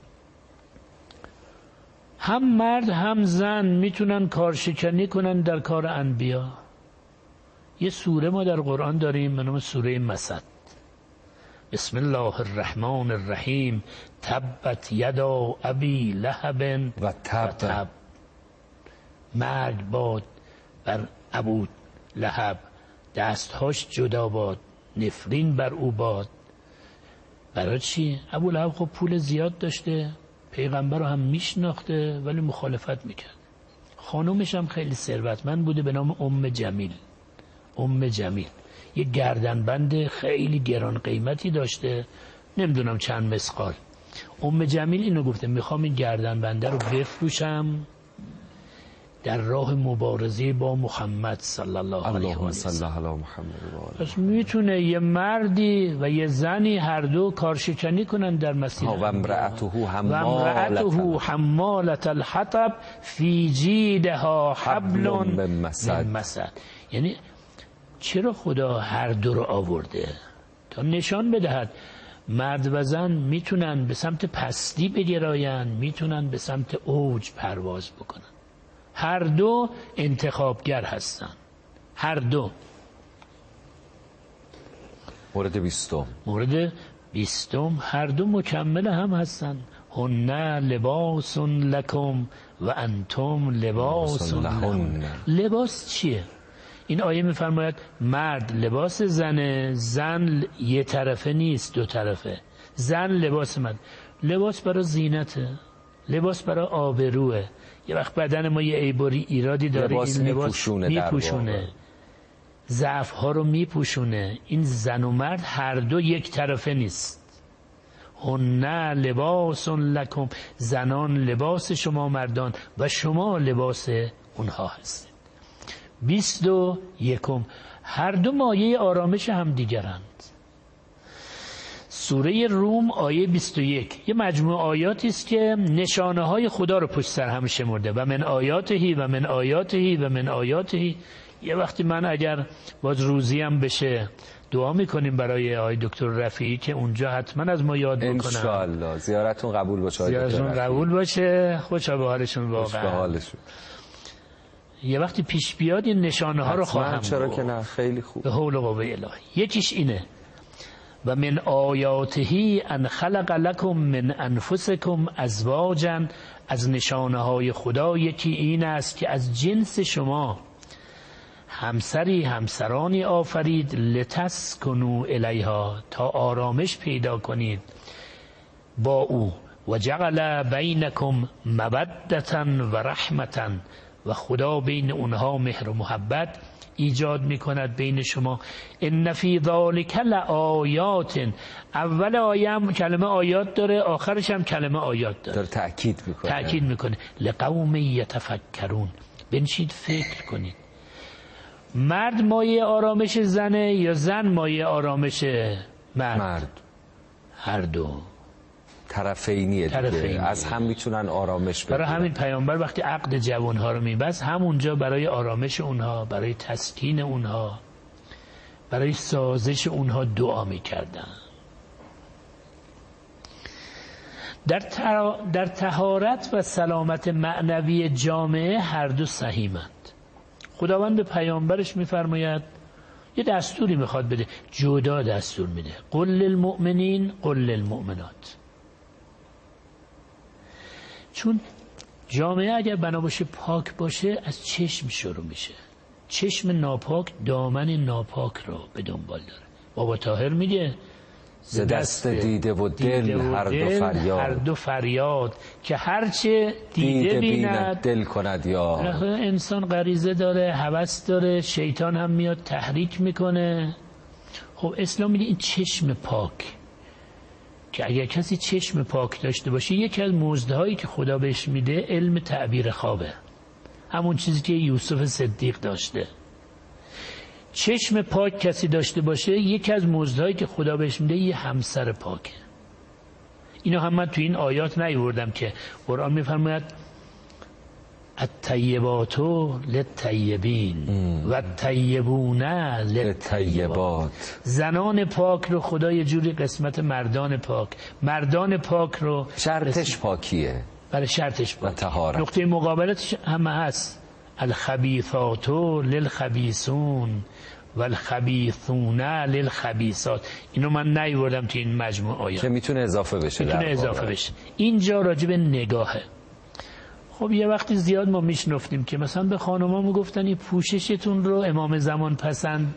Speaker 3: هم مرد هم زن میتونن کارشکنی کنن در کار انبیا. یه سوره ما در قرآن داریم به نام سوره مسد. بسم الله الرحمن الرحیم. تبت یدا ابی لهب
Speaker 2: و تب.
Speaker 3: مرگ باد بر ابو لهب، دستهاش جدا باد، نفرین بر او باد. برای چی؟ ابو لهب خب پول زیاد داشته، پیغمبر رو هم میشناخته ولی مخالفت میکرد. خانومش هم خیلی ثروتمند بوده به نام ام جمیل. ام جمیل یه گردنبند خیلی گران قیمتی داشته، نمیدونم چند مسقال. ام جمیل اینو گفته میخوام این گردنبنده رو بفروشم در راه مبارزه با محمد صلی الله علیه و آله. پس میتونه یه مردی و یه زنی هر دو کارشکنی کنن در مسیر.
Speaker 2: و امرأته
Speaker 3: حمالة الحطب فی جیدها حبل من مسد. یعنی چرا خدا هر دو رو آورده؟ تا نشان بدهد مرد و زن میتونن به سمت پستی بگراین، میتونن به سمت اوج پرواز بکنن. هر دو انتخابگر هستن، هر دو.
Speaker 2: مورد بیستم،
Speaker 3: مورد بیستم، هر دو مکمل هم هستن. هن لباس لکم و انتم لباس لهن. لباس چیه؟ این آیه میفرماید مرد لباس زنه، زن یه طرفه نیست دو طرفه. زن لباس مرد، لباس برای زینته، لباس برای آبروه. یه وقت بدن ما یه عیبی ایرادی داره،
Speaker 2: لباس
Speaker 3: این لباس
Speaker 2: میپوشونه،
Speaker 3: میپوشونه، ضعف ها رو میپوشونه. این زن و مرد هر دو یک طرفه نیست. هن لباس لکم، زنان لباس شما مردان و شما لباس اونها هستید. بیست و یکم، هر دو مایه آرامش هم دیگرند. سوره روم آیه بیست و یک یه مجموعه آیاتی است که نشانه های خدا رو پشت سر هم شمرده. و من آیاتهی و من آیاتهی و من آیاتهی. یه وقتی من اگر باز روزی هم بشه دعا میکنیم برای آقای دکتر رفیعی که اونجا حتما از ما یاد بکنن.
Speaker 2: انشالله زیارتون قبول باشه.
Speaker 3: زیارتون قبول باشه. خوشا به حالشون واقعا.
Speaker 2: خوش به حالشون.
Speaker 3: یه وقتی پیش بیاد این نشانه ها رو خواهم
Speaker 2: چرا که نه. خیلی خوب.
Speaker 3: به حول و قوه الهی. یکیش اینه و من آیاته ان خلق لکم من انفسکم ازواجا. از نشانه های خدا یکی این است که از جنس شما همسری همسرانی آفرید لتسکنوا الیها تا آرامش پیدا کنید با او و جعل بینکم مودتا و رحمتا. و خدا بین اونها مهر و محبت ایجاد میکند بین شما. ان فی ذلک لآیات. اول آیه هم کلمه آیات داره، آخرش هم کلمه آیات داره.
Speaker 2: داره تأکید میکنه.
Speaker 3: تأکید میکنه لقوم یتفکرون. بنشید فکر کنید. مرد مایه آرامش زنه یا زن مایه آرامش مرد؟
Speaker 2: مرد.
Speaker 3: هر دو.
Speaker 2: طرفینیه دیگه. از هم میتونن آرامش بگیرن.
Speaker 3: برای همین پیامبر وقتی عقد جوانها رو میبست همونجا برای آرامش اونها، برای تسکین اونها، برای سازش اونها دعا میکردن. در تر... در طهارت و سلامت معنوی جامعه هر دو سهیمند. خداوند به پیامبرش میفرماید یه دستوری میخواد بده، جدا دستور میده. قل للمؤمنین قل للمؤمنات. چون جامعه اگر بنا باشه پاک باشه از چشم شروع میشه. چشم ناپاک دامن ناپاک رو به دنبال داره. بابا طاهر میگه
Speaker 2: ز دست دیده و دل هر دو فریاد.
Speaker 3: هر دو فریاد که هرچه دیده, دیده بیند
Speaker 2: دل کند یا.
Speaker 3: انسان غریزه داره، هوس داره، شیطان هم میاد تحریک میکنه. خب اسلام میگه این چشم پاک که اگر کسی چشم پاک داشته باشه یکی از مزدهایی که خدا بهش میده علم تعبیر خوابه. همون چیزی که یوسف صدیق داشته. چشم پاک کسی داشته باشه یکی از مزدهایی که خدا بهش میده یه همسر پاکه. اینو هم من تو این آیات نیاوردم که قرآن میفرماید الطیبات للطیبین و الطیبون للطیبات. زنان پاک رو خدا یه جوری قسمت مردان پاک، مردان پاک رو
Speaker 2: شرطش پاکیه.
Speaker 3: برای شرطش پاک.
Speaker 2: و طهارت.
Speaker 3: نقطه مقابلتش هم هست الخبیثات للخبیثون و الخبیثون للخبیثات. اینو من نیاوردم تو این مجموعه آیات
Speaker 2: که میتونه اضافه بشه.
Speaker 3: میتونه اضافه بشه. اینجا راجع به نگاهه. خب یه وقتی زیاد ما میشنفتیم که مثلا به خانوما میگفتن این پوششتون رو امام زمان پسند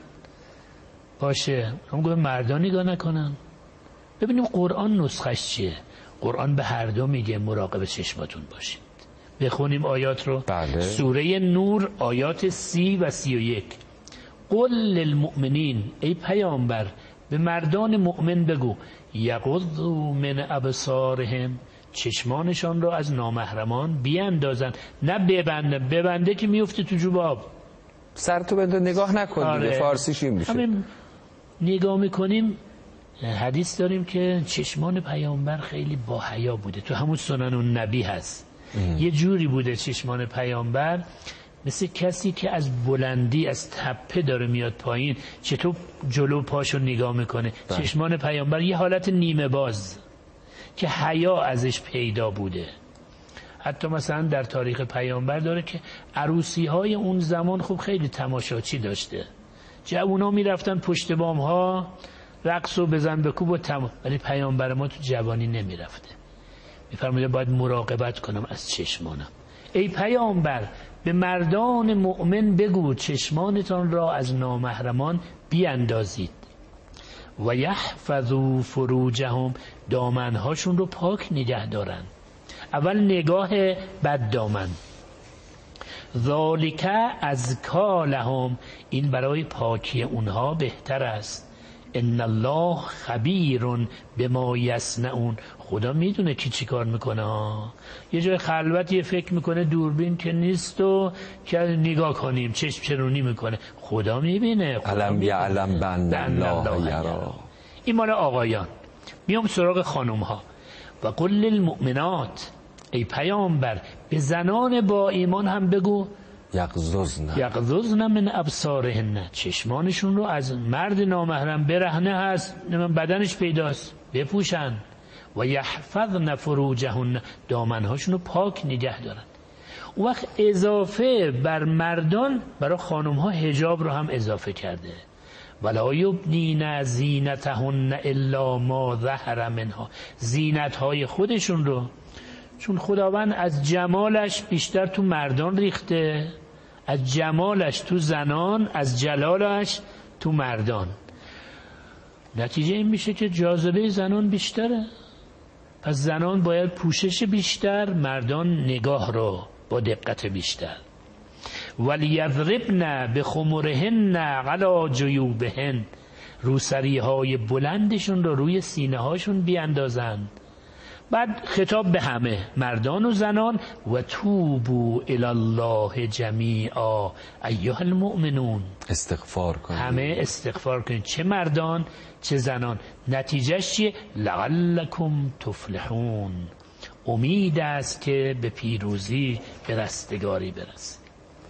Speaker 3: باشه، هم گفت مردان نگاه نکنن. ببینیم قرآن نسخش چیه. قرآن به هر دو میگه مراقب چشماتون باشید. بخونیم آیات رو.
Speaker 2: بله.
Speaker 3: سوره نور آیات سی و سی و یک. قل للمؤمنین، ای پیامبر به مردان مؤمن بگو یغضوا من ابصارهم، چشمانشان رو از نامحرمان بیاندازن. نه ببنده، ببنده که میفته تو جوباب.
Speaker 2: سر تو بنده نگاه نکن. آره. دیگه فارسیش این میشه.
Speaker 3: همین نگاه میکنیم. حدیث داریم که چشمان پیامبر خیلی با حیا بوده. تو همون سنن النبی هست. ام. یه جوری بوده چشمان پیامبر مثل کسی که از بلندی از تپه داره میاد پایین، چطور جلو پاشو نگاه میکنه. بله. چشمان پیامبر یه حالت نیمه باز که حیا ازش پیدا بوده. حتی مثلا در تاریخ پیامبر داره که عروسی های اون زمان خب خیلی تماشاچی داشته. جوونا میرفتن پشت بام ها رقص و بزن بکوب و تمام، ولی پیامبر ما تو جوانی نمیرفته. میفرماید باید مراقبت کنم از چشمانم. ای پیامبر به مردان مؤمن بگو چشمانتان را از نامحرمان بیاندازید. و یحفظوا فروجهم، دامنهاشون رو پاک نگه دارن. اول نگاه بد دامن. ذالک ازکا لهم، این برای پاکی اونها بهتر است. ان الله خبیر بما یصنعون، خدا میدونه کی چی کار میکنه ها. یه جای خلوتی فکر میکنه دوربین که نیست و که نگاه کنیم چشم چرونی میکنه. خدا میبینه.
Speaker 2: علم یعلم بان الله یرا.
Speaker 3: این مال آقایان. میام سراغ خانم ها. و قل للمؤمنات، ای پیامبر به زنان با ایمان هم بگو
Speaker 2: یغضضن
Speaker 3: یغضضن من ابصارهن، چشمانشون رو از مرد نامحرم برهنه هست بدنش پیداست بپوشن. و یحفظن فروجهن، دامنهاشون رو پاک نگه دارن. اون وقت اضافه بر مردان برای خانم ها حجاب رو هم اضافه کرده. ولا یبدین زینتهن الا ما ظهر منها، زینت های خودشون رو، چون خداوند از جمالش بیشتر تو مردان ریخته، از جمالش تو زنان، از جلالش تو مردان. نتیجه این میشه که جاذبه زنان بیشتره، پس زنان باید پوشش بیشتر، مردان نگاه رو با دقت بیشتر. ولیضربن بخمرهن علی جیوبهن، روسری های بلندشون رو روی سینه هاشون بیاندازند. بعد خطاب به همه مردان و زنان، و توبوا الی الله جمیعا ایها المؤمنون،
Speaker 2: استغفار کنید،
Speaker 3: همه استغفار کنید، چه مردان چه زنان. نتیجهش چیه؟ لعلکم تفلحون، امید است که به پیروزی به رستگاری برسید.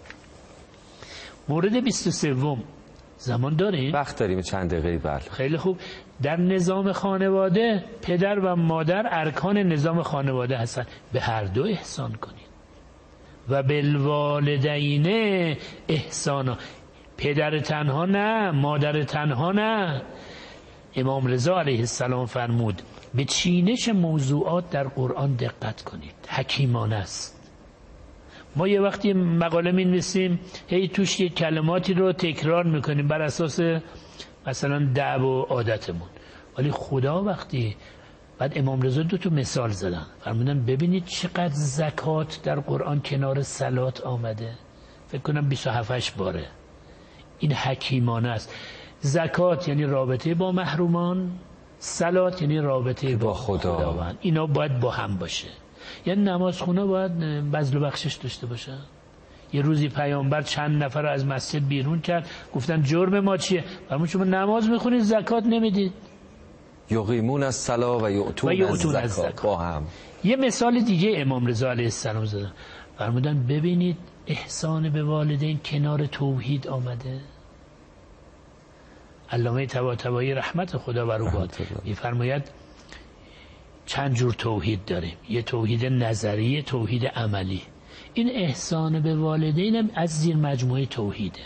Speaker 3: مورد بیست و سوم، زمان داریم؟
Speaker 2: وقت داریم، چند دقیقه. بله
Speaker 3: خیلی خوب. در نظام خانواده پدر و مادر ارکان نظام خانواده هستند، به هر دو احسان کنید. و بالوالدین احسانا، پدر تنها نه، مادر تنها نه. امام رضا علیه السلام فرمود به چینش موضوعات در قرآن دقت کنید، حکیمانه است. ما یه وقتی مقاله می‌نویسیم هی توش یه کلماتی رو تکرار میکنیم بر اساس مثلا دعو و عادتمون، ولی خدا وقتی، بعد امام رضا دو تا مثال زدن، فرمودن ببینید چقدر زکات در قرآن کنار صلات آمده، فکر کنم بیست و هفت باره. این حکیمانه است. زکات یعنی رابطه با محرومان، صلات یعنی رابطه با, با خدا. خداوند. اینا باید با هم باشه. یعنی نمازخونه باید بذل و بخشش داشته باشه. یه روزی پیامبر چند نفر رو از مسجد بیرون کرد، گفتن جرم ما چیه؟ فرمود شما نماز میخونید زکات نمیدید.
Speaker 2: یقیمون الصلاة و یؤتون الزکات، با هم. یه
Speaker 3: مثال دیگه امام رضا علیه السلام زدن، فرمودن ببینید احسان به والدین کنار توحید آمده. علامه طباطبایی رحمت خدا بر او باد میفرماید چند جور توحید داریم، یه توحید نظری، توحید عملی. این احسان به والدین از زیر مجموعه توحیده.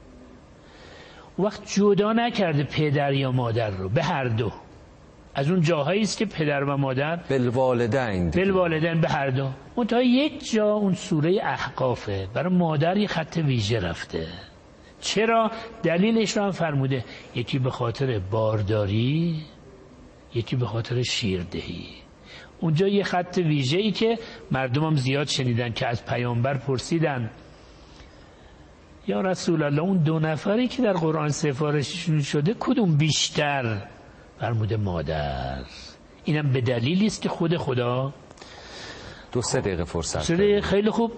Speaker 3: وقت جدا نکرده پدر یا مادر رو، به هر دو. از اون جاهایی است که پدر و مادر
Speaker 2: بالوالدین
Speaker 3: بالوالدین به هر دو. اون تا یک جا اون سوره احقافه، برای مادر یه خط ویژه رفته. چرا؟ دلیلش رو هم فرموده، یکی به خاطر بارداری، یکی به خاطر شیردهی. اونجا یه خط ویژه‌ای که مردم هم زیاد شنیدن که از پیامبر پرسیدن یا رسول الله اون دو نفری که در قرآن سفارششون شده کدوم بیشتر؟ فرموده مادر. اینم به دلیلی است که خود خدا.
Speaker 2: دو سه دقیقه فرصت داریم.
Speaker 3: خیلی خوب.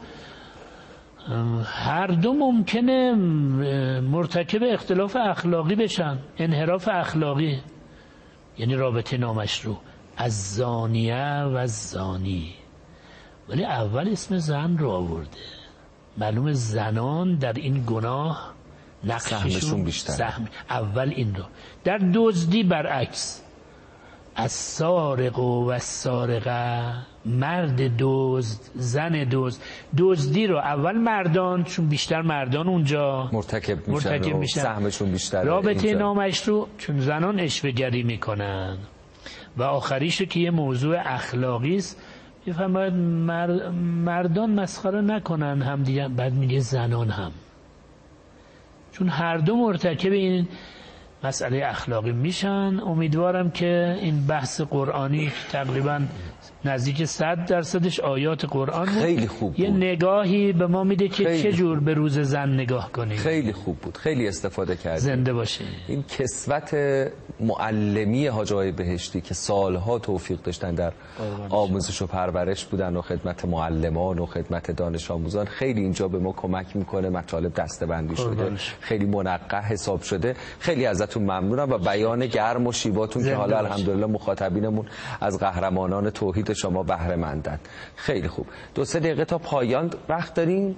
Speaker 3: هر دو ممکنه مرتکب اختلاف اخلاقی بشن، انحراف اخلاقی، یعنی رابطه نامشروع، از زانیه و زانی. ولی اول اسم زن رو آورده. معلوم زنان در این گناه نقششون
Speaker 2: بیشتر.
Speaker 3: سهم اول این رو. در دزدی برعکس، از سارق و السارقه، مرد دزد، زن دزد. دزدی رو اول مردان، چون بیشتر مردان اونجا
Speaker 2: مرتکب میشن،
Speaker 3: مرتکب میشن.
Speaker 2: سهمشون بیشتر.
Speaker 3: رابطه نامشروع چون زنان اشوه‌گری میکنن. و آخریشو که یه موضوع اخلاقی است، میفرماید مرد مردان مسخره نکنن هم دیگه، بعد میگه زنان هم، چون هر دو مرتکب این مسئله اخلاقی میشن. امیدوارم که این بحث قرآنی تقریبا نزدیک صد درصدش آیات قرآن بود،
Speaker 2: خیلی خوب بود.
Speaker 3: یه نگاهی به ما میده که چه جور به روز زن نگاه کنیم.
Speaker 2: خیلی خوب بود، خیلی استفاده کردیم.
Speaker 3: زنده باشه.
Speaker 2: این کسوت معلمی حاج آقای بهشتی که سالها توفیق داشتن در آموزش و پرورش بودن و خدمت معلمان و خدمت دانش آموزان، خیلی اینجا به ما کمک میکنه. مطالب دسته‌بندی شده، خیلی منقح حساب شده. خیلی ازتون ازتون ممنونم و بیان گرم و شیواتون که حالا الحمدلله مخاطبینمون از قهرمانان توحید شما بهره مندن. خیلی خوب. دو سه دقیقه تا پایان وقت داریم.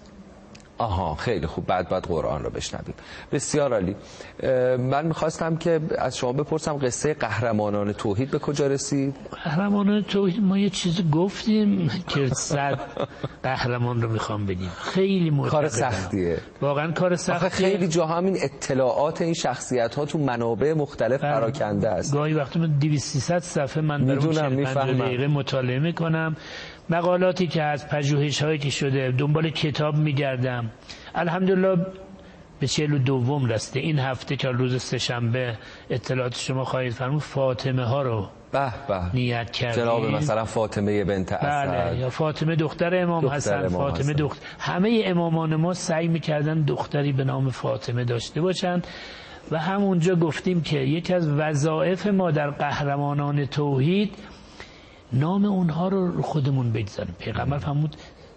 Speaker 2: آها خیلی خوب، بعد بعد قرآن رو بشنویم. بسیار عالی. من میخواستم که از شما بپرسم قصه قهرمانان توحید به کجا رسید؟
Speaker 3: قهرمانان توحید ما یه چیز گفتیم که صد قهرمان رو میخوام بگیم. خیلی معتقدم
Speaker 2: کار سختیه،
Speaker 3: واقعا کار سختیه.
Speaker 2: خیلی جاها همین اطلاعات این شخصیت ها تو منابع مختلف پراکنده است.
Speaker 3: گاهی وقتا من دویست سیصد صفحه من برام چهل پنجاه دقیقه مطالعه میکنم، مقالاتی که از پژوهش هایی که شده، دنبال کتاب میگردم. الحمدلله به چهل و دوم رسیده. این هفته که روز سه‌شنبه اطلاعات شما خواهید فرمود فاطمه ها رو
Speaker 2: به به
Speaker 3: نیت کردیم.
Speaker 2: جناب مثلا فاطمه بنت اسد،
Speaker 3: بله، یا فاطمه دختر امام دختر حسن، امام فاطمه حسن. دختر همه امامان ما سعی میکردن دختری به نام فاطمه داشته باشن و همونجا گفتیم که یکی از وظایف ما در قهرمانان توحید نام اونها رو خودمون بگذاریم. پیغمبر فرمود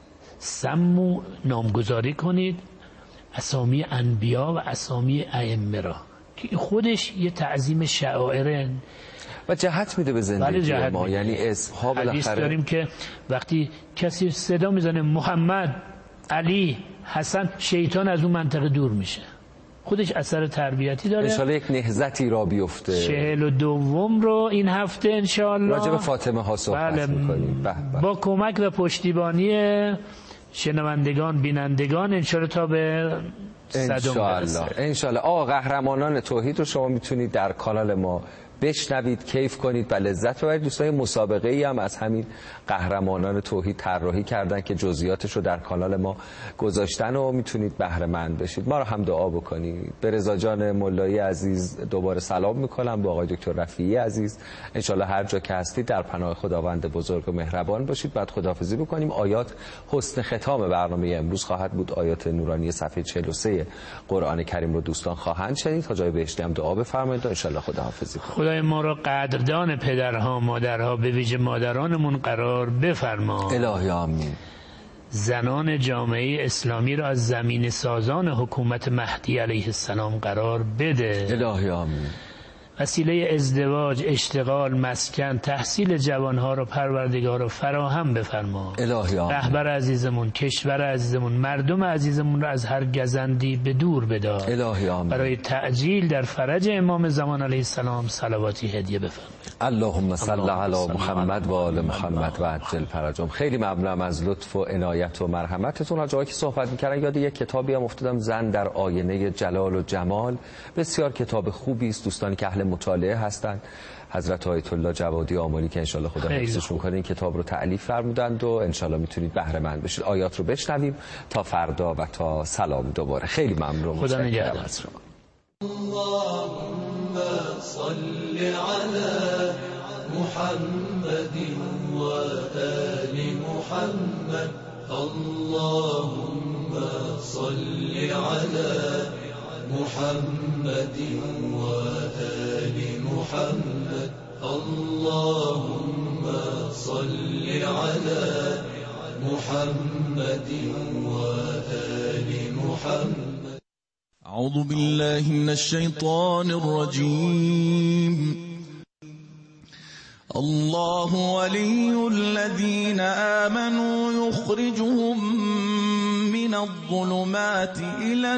Speaker 3: سمو نامگذاری کنید اسامی انبیا و اسامی ائمه را، که خودش یه تعظیم شعائره
Speaker 2: و جهت میده به زندگی ما. یعنی اسمها بالاخره
Speaker 3: حدیث داریم که وقتی کسی صدا میزنه محمد، علی، حسن، شیطان از اون منطقه دور میشه. خودش اثر تربیتی داره.
Speaker 2: انشالله یک نهضتی را بیفته.
Speaker 3: چهل و دوم رو این هفته انشالله
Speaker 2: راجع به فاطمه ها صحبت بله میکنیم. به به.
Speaker 3: با کمک و پشتیبانی شنوندگان بینندگان انشالله تا به صدم برسه.
Speaker 2: انشالله. آقا قهرمانان توحید رو شما میتونید در کانال ما بشنوید، کیف کنید و لذت ببرید. دوستان مسابقه ای هم از همین قهرمانان توحید طراحی کردن که جزئیاتش رو در کانال ما گذاشتن و میتونید بهره مند بشید. ما رو هم دعا بکنید. به رضا جان مولایی عزیز دوباره سلام میکنم، با آقای دکتر رفیعی عزیز. انشالله هر جا که هستید در پناه خداوند بزرگ و مهربان باشید. بعد خداحافظی بکنیم. آیات حسن ختام برنامه امروز خواهد بود. آیات نورانی صفحه چهل و سه قرآن کریم رو دوستان خواهند شنید. تا جای بهشتی هم دعا بفرمایید و انشالله خداحافظی کنید.
Speaker 3: خدای ما را قدردان پدرها مادرها به ویژه مادرانمون قرار بفرما.
Speaker 2: الهی آمین.
Speaker 3: زنان جامعه اسلامی را از زمین سازان حکومت مهدی علیه السلام قرار بده.
Speaker 2: الهی آمین.
Speaker 3: وسیله ازدواج، اشتغال، مسکن، تحصیل جوانها را پروردگار را فراهم بفرما.
Speaker 2: الهی آمین.
Speaker 3: رهبر عزیزمون، کشور عزیزمون، مردم عزیزمون را از هر گزندی به دور بدار.
Speaker 2: الهی آمین.
Speaker 3: برای تعجیل در فرج امام زمان علیه السلام صلواتی هدیه بفرمایید.
Speaker 2: اللهم صل علی محمد و آل محمد و عجل فرجهم. خیلی ممنونم از لطف و عنایت و مرحمتتون. از جایی که صحبت می‌کردن یاد یک کتابی هم افتادم، زن در آینه جلال و جمال. بسیار کتاب خوبی است. دوستانی که اهل مطالعه هستند، حضرت آیت الله جوادی آملی که انشالله خدا حفظشون کنه این کتاب رو تألیف فرمودند و انشالله میتونید بهره مند بشید. آیات رو بشنویم تا فردا و تا سلام دوباره. خیلی ممنون.
Speaker 3: خدا نگهدار از شما.
Speaker 4: اللهم صل على محمد و آل محمد. اللهم صل على محمد و آل محمد. اللهم صل على محمد و آل محمد.
Speaker 5: أعوذ بالله من الشيطان الرجيم. الله ولي الذين آمنوا يخرجهم من الظلمات إلى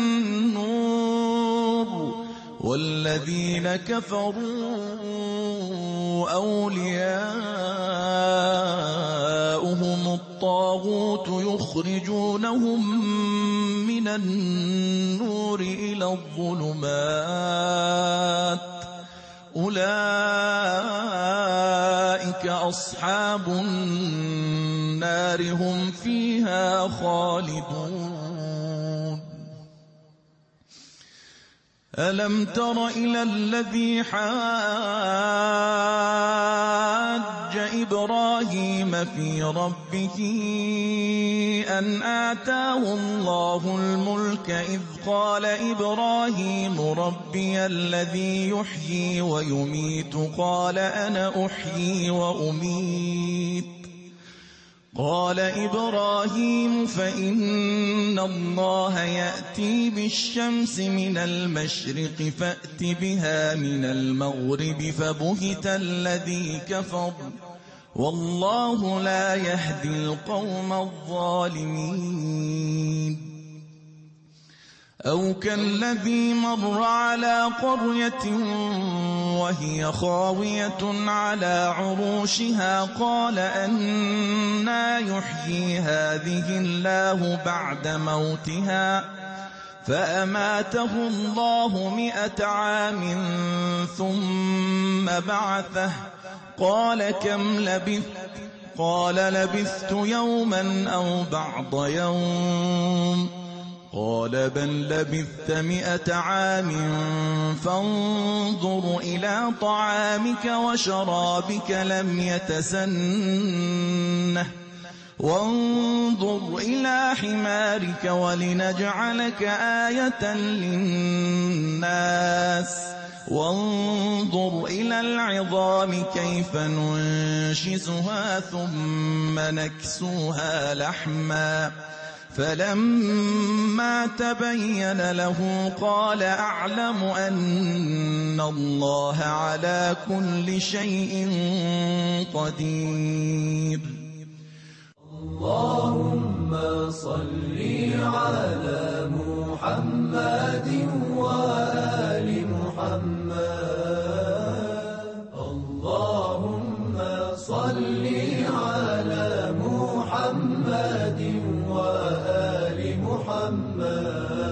Speaker 5: النور والذين كفروا أولياؤهم الطاغوت يخرجونهم من النور إلى الظلمات أولئك أصحاب النار هم فيها خالدون. ألم تر إلى الذي حاج إبراهيم في ربه أن آتاه الله الملك إذ قال إبراهيم ربي الذي يحيي ويميت قال أنا أحيي وأميت قال إبراهيم فإن الله يأتي بالشمس من المشرق فأت بها من المغرب فبهت الذي كفر والله لا يهدي القوم الظالمين. أو كالذي مر على قرية وهي خاوية على عروشها قال أنى يحيي هذه الله بعد موتها فأماته الله مئة عام ثم بعثه قال كم لبثت قال لبثت يوما أو بعض يوم قال بل لبثت مئة عام فانظر إلى طعامك وشرابك لم يتسنه وانظر إلى حمارك ولنجعلك آية للناس وانظر إلى العظام كيف ننشزها ثم نكسوها لحما فلما تبين له قال أعلم أن الله على كل شيء قدير.
Speaker 4: اللهم صل على محمد وآل محمد. اللهم صل على محمد وآل محمد.